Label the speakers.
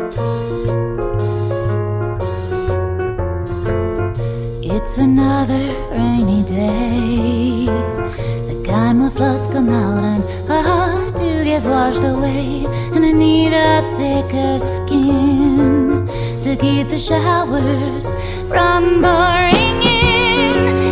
Speaker 1: It's another rainy day, the kind where floods come out and our heart too gets washed away. And I need a thicker skin to keep the showers from pouring in.